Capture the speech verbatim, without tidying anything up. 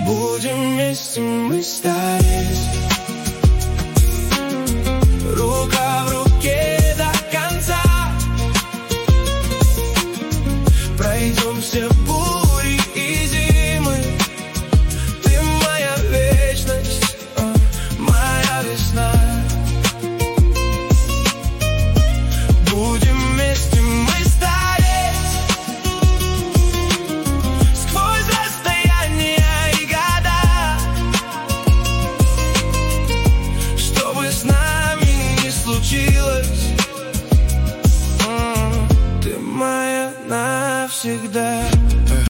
Будем вместе мы стареть, рука в руке до конца. Пройдем все бури и зимы. Ты моя вечность, моя весна. Будем вместе мы стареть, сквозь расстояния и года. Что бы с нами ни случилось, ты моя навсегда.